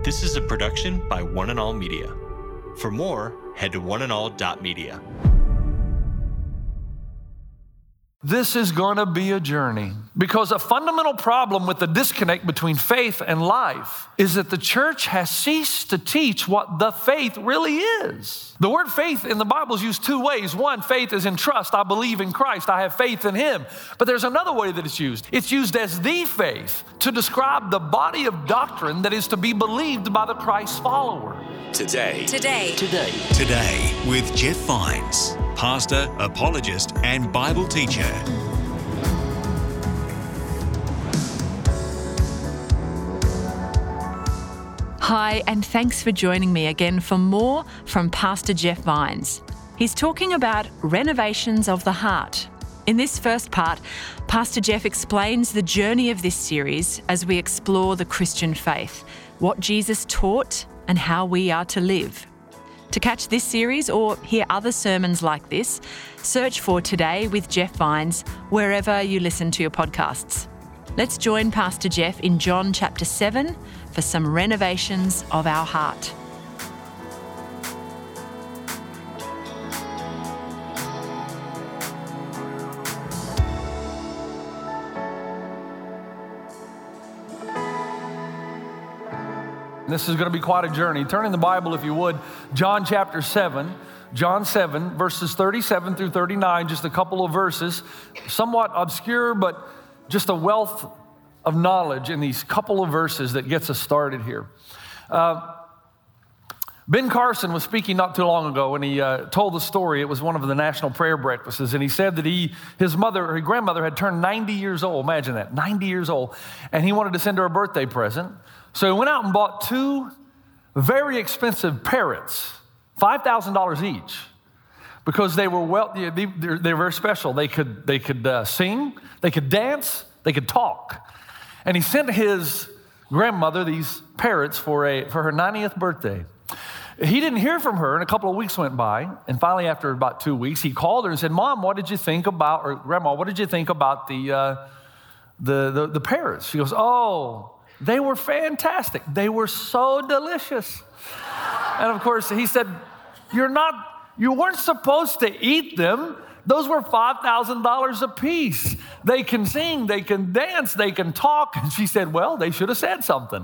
This is a production by One and All Media. For more, head to oneandall.media. This is going to be a journey because a fundamental problem with the disconnect between faith and life is that the church has ceased to teach what the faith really is. The word faith in the Bible is used two ways. One, faith is in trust. I believe in Christ. I have faith in Him. But there's another way that it's used. It's used as the faith to describe the body of doctrine that is to be believed by the Christ follower. Today with Jeff Vines, pastor, apologist, and Bible teacher. Hi, and thanks for joining me again for more from Pastor Jeff Vines. He's talking about renovations of the heart. In this first part, Pastor Jeff explains the journey of this series as we explore the Christian faith, what Jesus taught, and how we are to live. To catch this series or hear other sermons like this, search for Today with Jeff Vines wherever you listen to your podcasts. Let's join Pastor Jeff in John chapter 7 for some renovations of our heart. This is going to be quite a journey. Turn in the Bible, if you would, John chapter 7. John 7, verses 37 through 39, just a couple of verses, somewhat obscure, but just a wealth of knowledge in these couple of verses that gets us started here. Ben Carson was speaking not too long ago, and he told the story. It was one of the national prayer breakfasts, and he said that his grandmother had turned 90 years old. Imagine that, 90 years old, and he wanted to send her a birthday present. So he went out and bought two very expensive parrots, $5,000 each, because they were they were very special. They could sing, they could dance, they could talk. And he sent his grandmother these parrots for her 90th birthday. He didn't hear from her, and a couple of weeks went by, and finally after about 2 weeks, he called her and said, "Mom, what did you think about, or Grandma, what did you think about the parrots?" She goes, "Oh, they were fantastic. They were so delicious." And of course, he said, you weren't supposed to eat them. Those were $5,000 a piece. They can sing, they can dance, they can talk. And she said, "Well, they should have said something."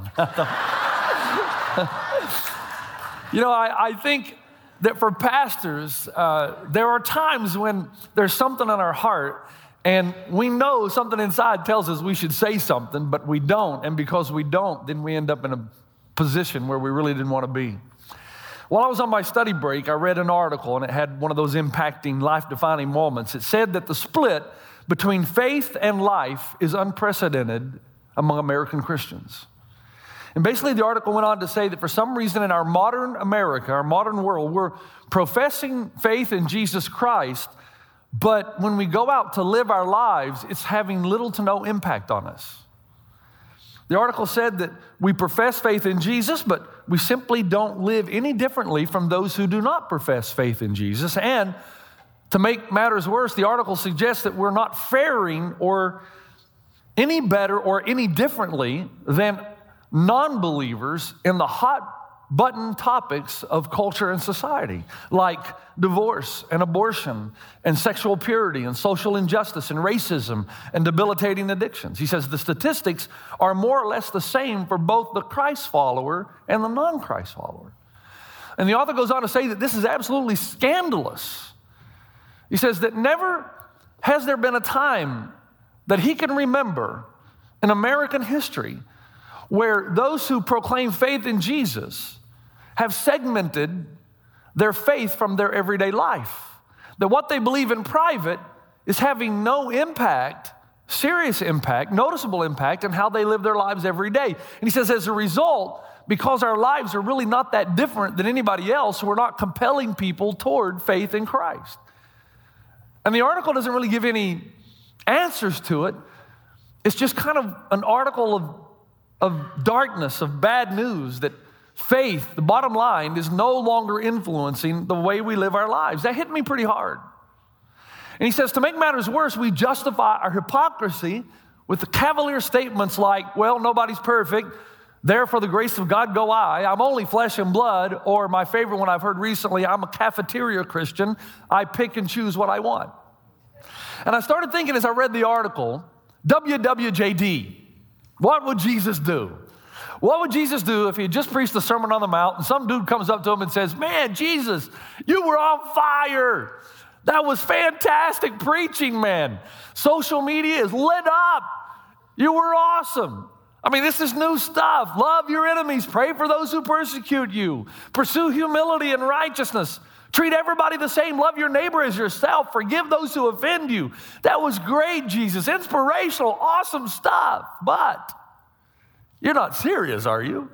I think that for pastors, there are times when there's something on our heart and we know something inside tells us we should say something, but we don't. And because we don't, then we end up in a position where we really didn't want to be. While I was on my study break, I read an article, and it had one of those impacting, life-defining moments. It said that the split between faith and life is unprecedented among American Christians. And basically, the article went on to say that for some reason in our modern America, our modern world, we're professing faith in Jesus Christ, but when we go out to live our lives, it's having little to no impact on us. The article said that we profess faith in Jesus, but we simply don't live any differently from those who do not profess faith in Jesus. And to make matters worse, the article suggests that we're not faring or any better or any differently than non-believers in the hot button topics of culture and society, like divorce and abortion and sexual purity and social injustice and racism and debilitating addictions. He says the statistics are more or less the same for both the Christ follower and the non-Christ follower. And the author goes on to say that this is absolutely scandalous. He says that never has there been a time that he can remember in American history where those who proclaim faith in Jesus have segmented their faith from their everyday life. That what they believe in private is having no impact, serious impact, noticeable impact on how they live their lives every day. And he says, as a result, because our lives are really not that different than anybody else, we're not compelling people toward faith in Christ. And the article doesn't really give any answers to it. It's just kind of an article of darkness, of bad news, that faith, the bottom line, is no longer influencing the way we live our lives. That hit me pretty hard. And he says, to make matters worse, we justify our hypocrisy with the cavalier statements like, well, nobody's perfect. Therefore, the grace of God go I. I'm only flesh and blood, or my favorite one I've heard recently, I'm a cafeteria Christian. I pick and choose what I want. And I started thinking as I read the article, WWJD, what would Jesus do? What would Jesus do if he had just preached the Sermon on the Mount and some dude comes up to him and says, man, Jesus, you were on fire. That was fantastic preaching, man. Social media is lit up. You were awesome. I mean, this is new stuff. Love your enemies. Pray for those who persecute you. Pursue humility and righteousness. Treat everybody the same. Love your neighbor as yourself. Forgive those who offend you. That was great, Jesus. Inspirational, awesome stuff. But you're not serious, are you?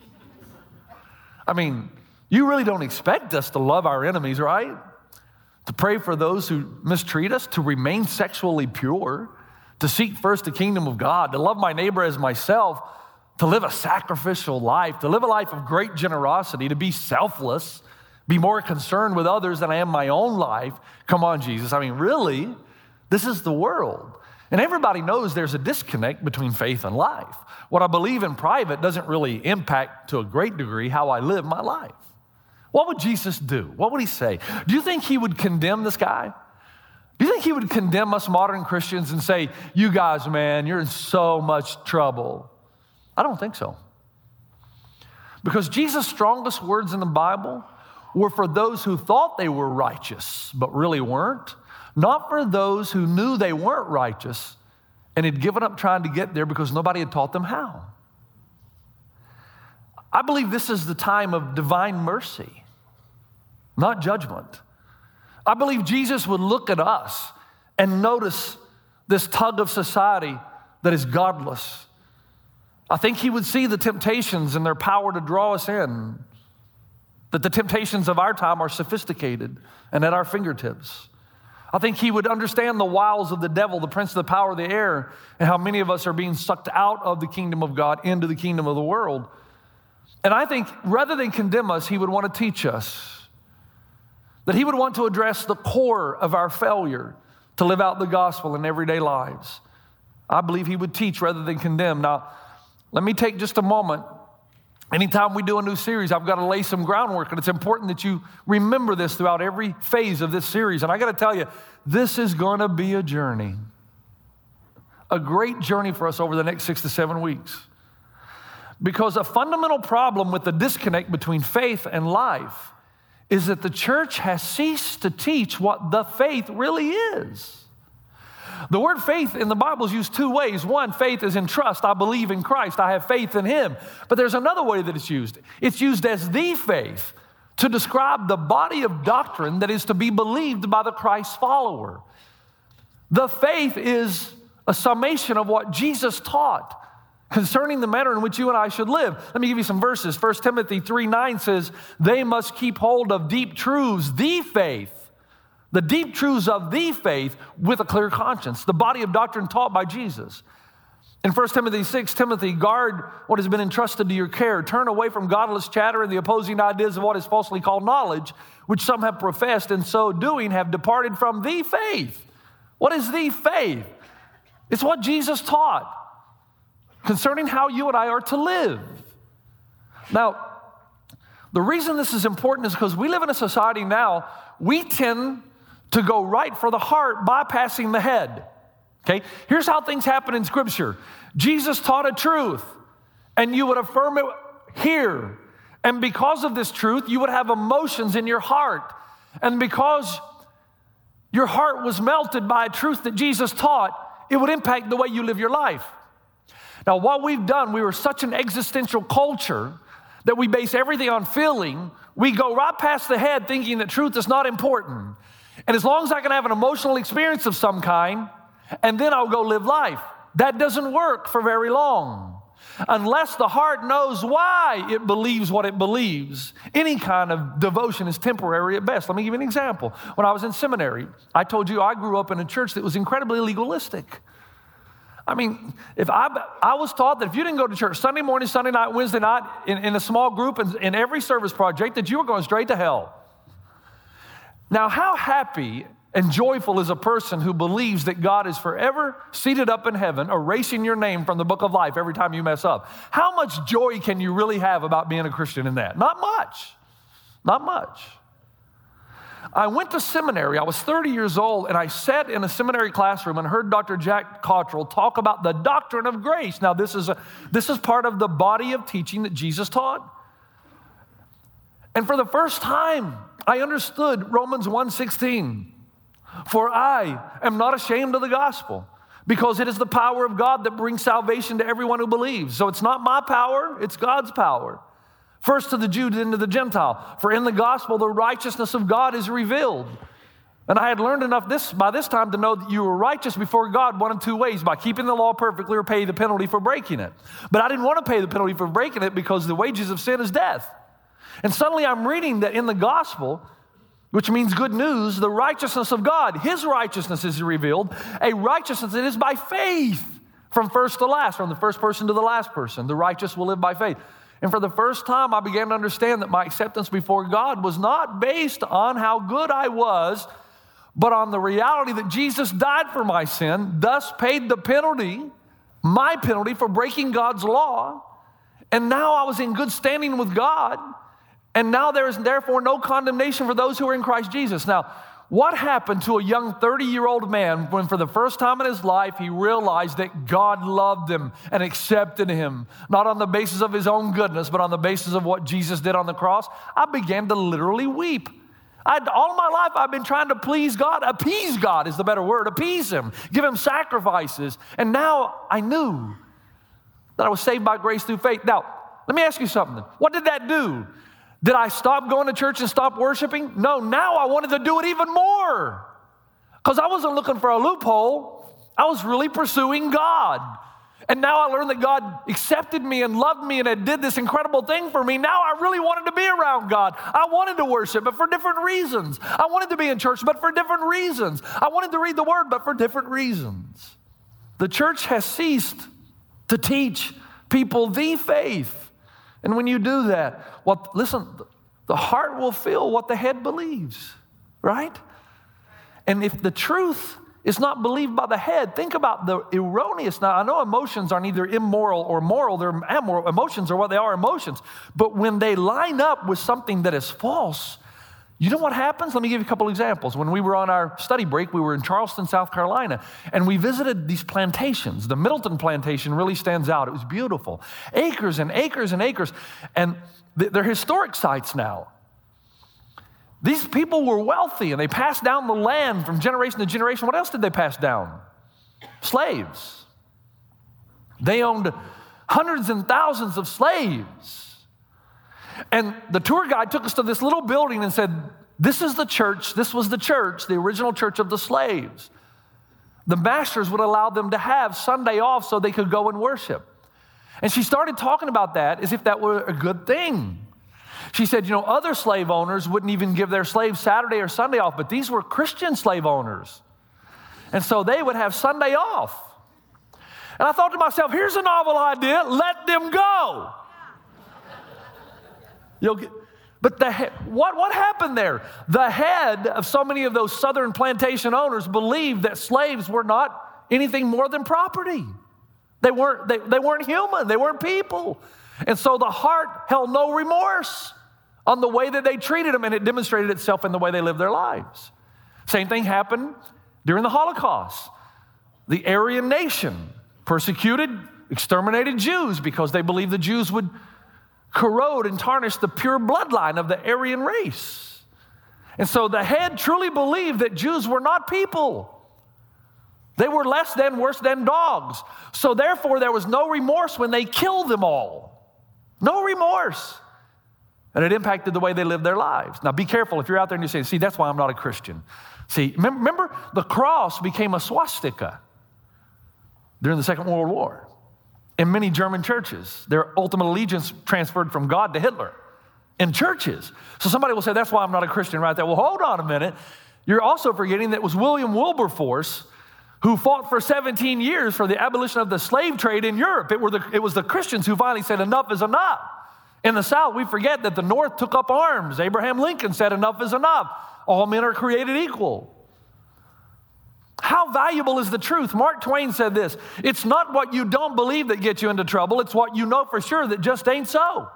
I mean, you really don't expect us to love our enemies, right? To pray for those who mistreat us, to remain sexually pure, to seek first the kingdom of God, to love my neighbor as myself, to live a sacrificial life, to live a life of great generosity, to be selfless, be more concerned with others than I am my own life. Come on, Jesus. I mean, really, this is the world. And everybody knows there's a disconnect between faith and life. What I believe in private doesn't really impact to a great degree how I live my life. What would Jesus do? What would he say? Do you think he would condemn this guy? Do you think he would condemn us modern Christians and say, you guys, man, you're in so much trouble? I don't think so. Because Jesus' strongest words in the Bible were for those who thought they were righteous, but really weren't. Not for those who knew they weren't righteous and had given up trying to get there because nobody had taught them how. I believe this is the time of divine mercy, not judgment. I believe Jesus would look at us and notice this tug of society that is godless. I think he would see the temptations and their power to draw us in, that the temptations of our time are sophisticated and at our fingertips. I think he would understand the wiles of the devil, the prince of the power of the air, and how many of us are being sucked out of the kingdom of God into the kingdom of the world. And I think rather than condemn us, he would want to teach us. That he would want to address the core of our failure to live out the gospel in everyday lives. I believe he would teach rather than condemn. Now, let me take just a moment. Anytime we do a new series, I've got to lay some groundwork, and it's important that you remember this throughout every phase of this series. And I got to tell you, this is going to be a journey, a great journey for us over the next 6 to 7 weeks. Because a fundamental problem with the disconnect between faith and life is that the church has ceased to teach what the faith really is. The word faith in the Bible is used two ways. One, faith is in trust. I believe in Christ. I have faith in him. But there's another way that it's used. It's used as the faith to describe the body of doctrine that is to be believed by the Christ follower. The faith is a summation of what Jesus taught concerning the manner in which you and I should live. Let me give you some verses. 1 Timothy 3:9 says, they must keep hold of deep truths, the faith, the deep truths of the faith with a clear conscience, the body of doctrine taught by Jesus. In 1 Timothy 6, Timothy, guard what has been entrusted to your care. Turn away from godless chatter and the opposing ideas of what is falsely called knowledge, which some have professed, and so doing have departed from the faith. What is the faith? It's what Jesus taught concerning how you and I are to live. Now, the reason this is important is because we live in a society now, we tend to go right for the heart, bypassing the head. Okay? Here's how things happen in Scripture. Jesus taught a truth, and you would affirm it here. And because of this truth, you would have emotions in your heart. And because your heart was melted by a truth that Jesus taught, it would impact the way you live your life. Now, what we've done, we were such an existential culture that we base everything on feeling. We go right past the head thinking that truth is not important. And as long as I can have an emotional experience of some kind, and then I'll go live life. That doesn't work for very long. Unless the heart knows why it believes what it believes, any kind of devotion is temporary at best. Let me give you an example. When I was in seminary, I told you I grew up in a church that was incredibly legalistic. I mean, if I was taught that if you didn't go to church Sunday morning, Sunday night, Wednesday night, in a small group, in every service project, that you were going straight to hell. Now, how happy and joyful is a person who believes that God is forever seated up in heaven, erasing your name from the book of life every time you mess up. How much joy can you really have about being a Christian in that? Not much. Not much. I went to seminary. I was 30 years old, and I sat in a seminary classroom and heard Dr. Jack Cottrell talk about the doctrine of grace. Now, this is part of the body of teaching that Jesus taught. And for the first time, I understood Romans 1:16. For I am not ashamed of the gospel, because it is the power of God that brings salvation to everyone who believes. So it's not my power, it's God's power. First to the Jew, then to the Gentile. For in the gospel, the righteousness of God is revealed. And I had learned enough by this time to know that you were righteous before God one of two ways, by keeping the law perfectly or pay the penalty for breaking it. But I didn't want to pay the penalty for breaking it because the wages of sin is death. And suddenly I'm reading that in the gospel, which means good news, the righteousness of God, His righteousness is revealed, a righteousness that is by faith from first to last, from the first person to the last person. The righteous will live by faith. And for the first time, I began to understand that my acceptance before God was not based on how good I was, but on the reality that Jesus died for my sin, thus paid the penalty, my penalty for breaking God's law. And now I was in good standing with God. And now there is therefore no condemnation for those who are in Christ Jesus. Now, what happened to a young 30-year-old man when for the first time in his life he realized that God loved him and accepted him, not on the basis of his own goodness, but on the basis of what Jesus did on the cross? I began to literally weep. All my life I've been trying to please God. Appease God is the better word. Appease Him. Give Him sacrifices. And now I knew that I was saved by grace through faith. Now, let me ask you something. What did that do? Did I stop going to church and stop worshiping? No, now I wanted to do it even more. Because I wasn't looking for a loophole. I was really pursuing God. And now I learned that God accepted me and loved me and did this incredible thing for me. Now I really wanted to be around God. I wanted to worship, but for different reasons. I wanted to be in church, but for different reasons. I wanted to read the Word, but for different reasons. The church has ceased to teach people the faith. And when you do that, listen, the heart will feel what the head believes, right? And if the truth is not believed by the head, think about the erroneous. Now, I know emotions are neither immoral or moral. They're amoral. Emotions are what they are, emotions. But when they line up with something that is false, you know what happens? Let me give you a couple examples. When we were on our study break, we were in Charleston, South Carolina, and we visited these plantations. The Middleton plantation really stands out. It was beautiful. Acres and acres and acres. And they're historic sites now. These people were wealthy, and they passed down the land from generation to generation. What else did they pass down? Slaves. They owned hundreds and thousands of slaves. And the tour guide took us to this little building and said, this is the church, this was the church, the original church of the slaves. The masters would allow them to have Sunday off so they could go and worship. And she started talking about that as if that were a good thing. She said, other slave owners wouldn't even give their slaves Saturday or Sunday off, but these were Christian slave owners. And so they would have Sunday off. And I thought to myself, here's a novel idea, let them go. But what happened there? The head of so many of those southern plantation owners believed that slaves were not anything more than property. They weren't human. They weren't people. And so the heart held no remorse on the way that they treated them, and it demonstrated itself in the way they lived their lives. Same thing happened during the Holocaust. The Aryan nation persecuted, exterminated Jews because they believed the Jews would corrode and tarnish the pure bloodline of the Aryan race. And so the head truly believed that Jews were not people. They were less than, worse than dogs. So therefore, there was no remorse when they killed them all. No remorse. And it impacted the way they lived their lives. Now be careful if you're out there and you say, see, that's why I'm not a Christian. See, remember the cross became a swastika during the Second World War. In many German churches, their ultimate allegiance transferred from God to Hitler in churches. So somebody will say, that's why I'm not a Christian right there. Well, hold on a minute. You're also forgetting that it was William Wilberforce who fought for 17 years for the abolition of the slave trade in Europe. It was the Christians who finally said enough is enough. In the South, we forget that the North took up arms. Abraham Lincoln said enough is enough. All men are created equal. How valuable is the truth? Mark Twain said this, it's not what you don't believe that gets you into trouble, it's what you know for sure that just ain't so.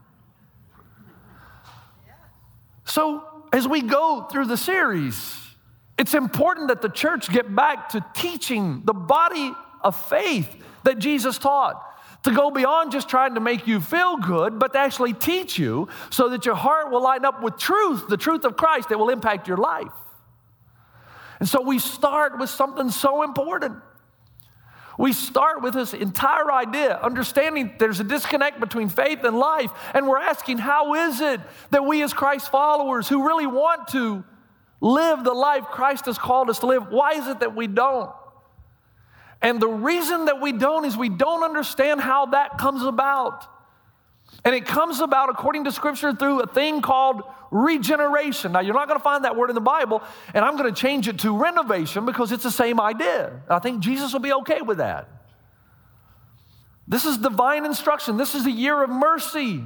So as we go through the series, it's important that the church get back to teaching the body of faith that Jesus taught, to go beyond just trying to make you feel good, but to actually teach you so that your heart will line up with truth, the truth of Christ that will impact your life. And so we start with something so important. We start with this entire idea, understanding there's a disconnect between faith and life, and we're asking, how is it that we as Christ followers who really want to live the life Christ has called us to live, why is it that we don't? And the reason that we don't is we don't understand how that comes about. And it comes about, according to Scripture, through a thing called regeneration. Now, you're not going to find that word in the Bible, and I'm going to change it to renovation because it's the same idea. I think Jesus will be okay with that. This is divine instruction. This is the year of mercy.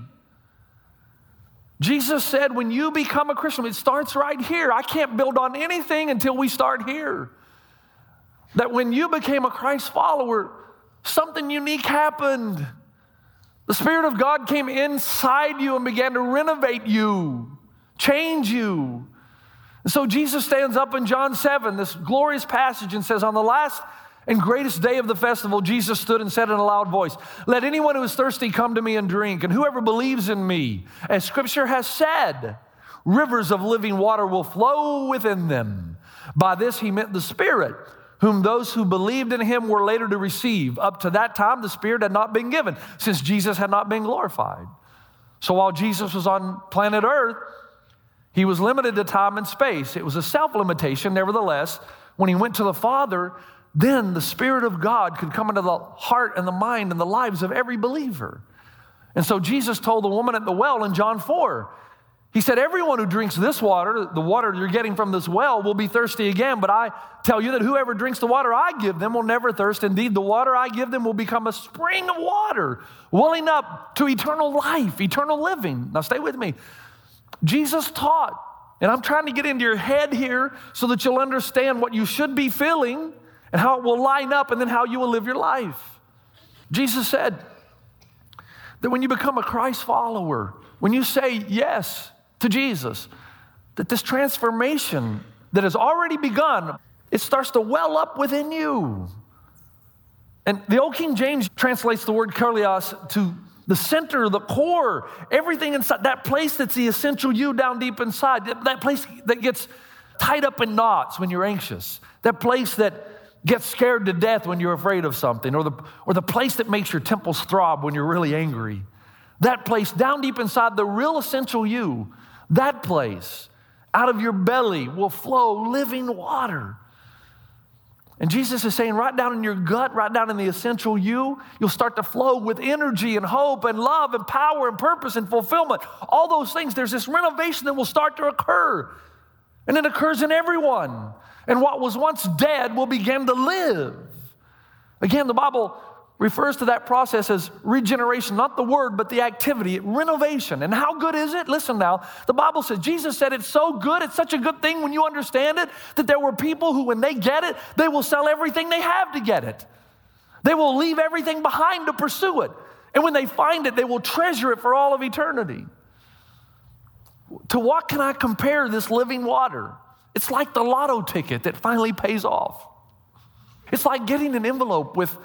Jesus said, when you become a Christian, it starts right here. I can't build on anything until we start here. That when you became a Christ follower, something unique happened. The Spirit of God came inside you and began to renovate you, change you. And so Jesus stands up in John 7, this glorious passage, and says, on the last and greatest day of the festival, Jesus stood and said in a loud voice, let anyone who is thirsty come to me and drink, and whoever believes in me, as Scripture has said, rivers of living water will flow within them. By this he meant the Spirit, whom those who believed in him were later to receive. Up to that time, the Spirit had not been given, since Jesus had not been glorified. So while Jesus was on planet Earth, he was limited to time and space. It was a self-limitation, nevertheless. When he went to the Father, then the Spirit of God could come into the heart and the mind and the lives of every believer. And so Jesus told the woman at the well in John 4, he said, everyone who drinks this water, the water you're getting from this well, will be thirsty again. But I tell you that whoever drinks the water I give them will never thirst. Indeed, the water I give them will become a spring of water, welling up to eternal life, eternal living. Now stay with me. Jesus taught, and I'm trying to get into your head here so that you'll understand what you should be feeling and how it will line up and then how you will live your life. Jesus said that when you become a Christ follower, when you say yes to Jesus, that this transformation that has already begun, it starts to well up within you. And the old King James translates the word kaleios to the center, the core, everything inside, that place that's the essential you down deep inside, that place that gets tied up in knots when you're anxious, that place that gets scared to death when you're afraid of something, or the place that makes your temples throb when you're really angry. That place down deep inside, the real essential you, that place, out of your belly will flow living water. And Jesus is saying right down in your gut, right down in the essential you, you'll start to flow with energy and hope and love and power and purpose and fulfillment. All those things, there's this renovation that will start to occur. And it occurs in everyone. And what was once dead will begin to live. Again, the Bible refers to that process as regeneration, not the word, but the activity, renovation. And how good is it? Listen now, the Bible says, Jesus said it's so good, it's such a good thing when you understand it, that there were people who, when they get it, they will sell everything they have to get it. They will leave everything behind to pursue it. And when they find it, they will treasure it for all of eternity. To what can I compare this living water? It's like the lotto ticket that finally pays off. It's like getting an envelope with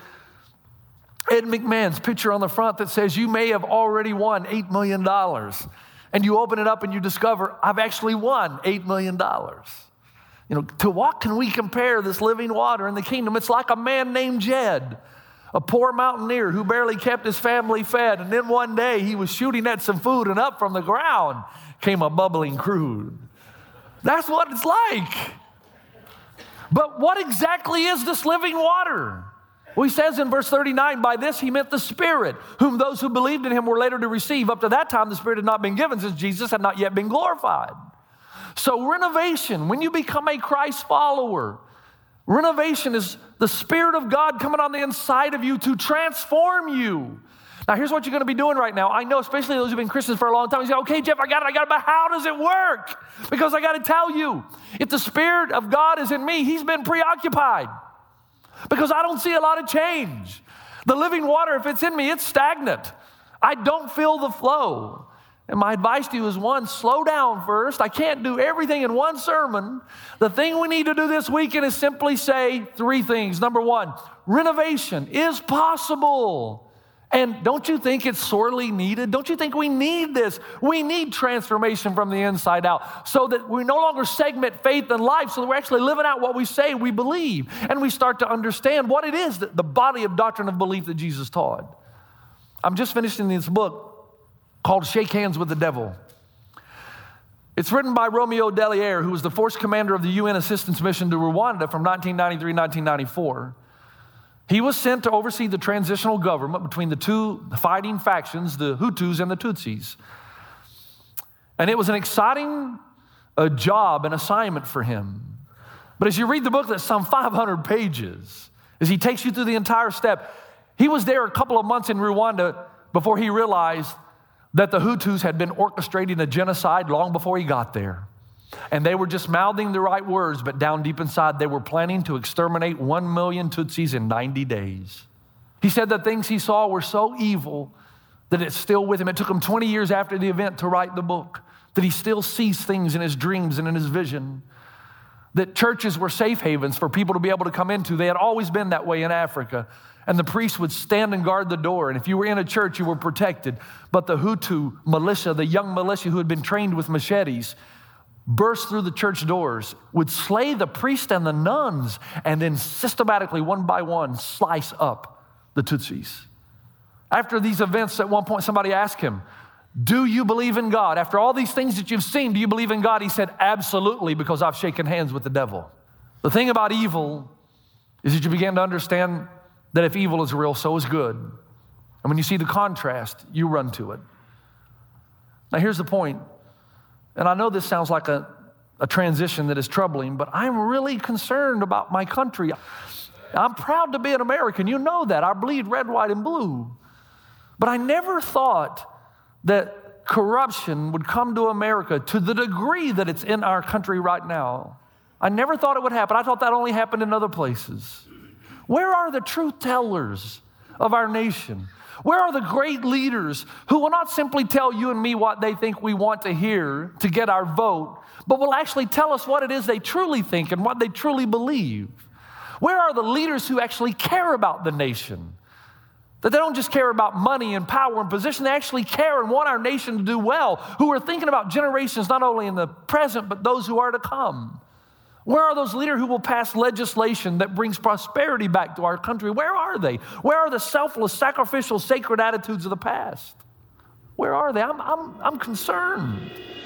Ed McMahon's picture on the front that says, you may have already won $8 million. And you open it up and you discover, I've actually won $8 million. You know, to what can we compare this living water in the kingdom? It's like a man named Jed, a poor mountaineer who barely kept his family fed. And then one day he was shooting at some food, and up from the ground came a bubbling crude. That's what it's like. But what exactly is this living water? Well, he says in verse 39, by this he meant the Spirit, whom those who believed in him were later to receive. Up to that time, the Spirit had not been given, since Jesus had not yet been glorified. So renovation, when you become a Christ follower, renovation is the Spirit of God coming on the inside of you to transform you. Now, here's what you're going to be doing right now. I know, especially those who've been Christians for a long time, you say, okay, Jeff, I got it, but how does it work? Because I got to tell you, if the Spirit of God is in me, He's been preoccupied because I don't see a lot of change. The living water, if it's in me, it's stagnant. I don't feel the flow. And my advice to you is, one, slow down first. I can't do everything in one sermon. The thing we need to do this weekend is simply say 3 things. Number 1, renovation is possible. And don't you think it's sorely needed? Don't you think we need this? We need transformation from the inside out so that we no longer segment faith and life, so that we're actually living out what we say we believe. And we start to understand what it is, that the body of doctrine of belief that Jesus taught. I'm just finishing this book called Shake Hands with the Devil. It's written by Romeo Dallaire, who was the force commander of the UN assistance mission to Rwanda from 1993 to 1994. He was sent to oversee the transitional government between the 2 fighting factions, the Hutus and the Tutsis. And it was an exciting job and assignment for him. But as you read the book, that's some 500 pages, as he takes you through the entire step. He was there a couple of months in Rwanda before he realized that the Hutus had been orchestrating a genocide long before he got there. And they were just mouthing the right words, but down deep inside, they were planning to exterminate 1 million Tutsis in 90 days. He said the things he saw were so evil that it's still with him. It took him 20 years after the event to write the book, that he still sees things in his dreams and in his vision, that churches were safe havens for people to be able to come into. They had always been that way in Africa. And the priests would stand and guard the door. And if you were in a church, you were protected. But the Hutu militia, the young militia who had been trained with machetes, burst through the church doors, would slay the priest and the nuns, and then systematically, one by one, slice up the Tutsis. After these events, at one point, somebody asked him, do you believe in God? After all these things that you've seen, do you believe in God? He said, absolutely, because I've shaken hands with the devil. The thing about evil is that you begin to understand that if evil is real, so is good. And when you see the contrast, you run to it. Now, here's the point. And I know this sounds like a transition that is troubling, but I'm really concerned about my country. I'm proud to be an American. You know that. I bleed red, white, and blue. But I never thought that corruption would come to America to the degree that it's in our country right now. I never thought it would happen. I thought that only happened in other places. Where are the truth tellers of our nation? Where are the great leaders who will not simply tell you and me what they think we want to hear to get our vote, but will actually tell us what it is they truly think and what they truly believe? Where are the leaders who actually care about the nation? That they don't just care about money and power and position, they actually care and want our nation to do well, who are thinking about generations not only in the present, but those who are to come. Where are those leaders who will pass legislation that brings prosperity back to our country? Where are they? Where are the selfless, sacrificial, sacred attitudes of the past? Where are they? I'm concerned.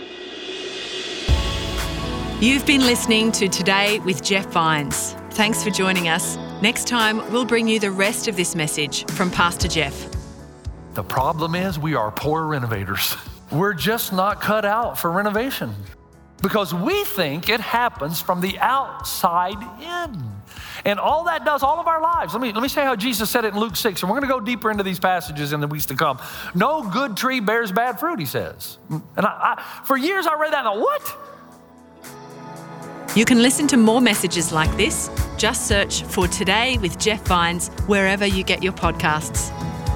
You've been listening to Today with Jeff Vines. Thanks for joining us. Next time, we'll bring you the rest of this message from Pastor Jeff. The problem is we are poor renovators. We're just not cut out for renovation, because we think it happens from the outside in. And all that does, all of our lives. Let me say how Jesus said it in Luke 6, and we're going to go deeper into these passages in the weeks to come. No good tree bears bad fruit, he says. And for years I read that and I thought, what? You can listen to more messages like this. Just search for Today with Jeff Vines wherever you get your podcasts.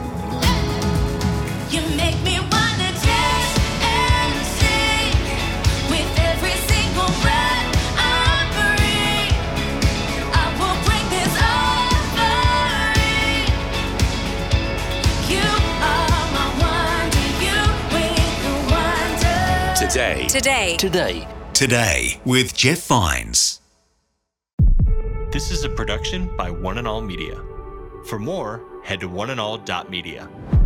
You make me wanna dance and sing with every single breath I breathe. I will bring this offering. You are my wonder, you with the wonder. Today with Jeff Vines. This is a production by One and All Media. For more, head to oneandall.media.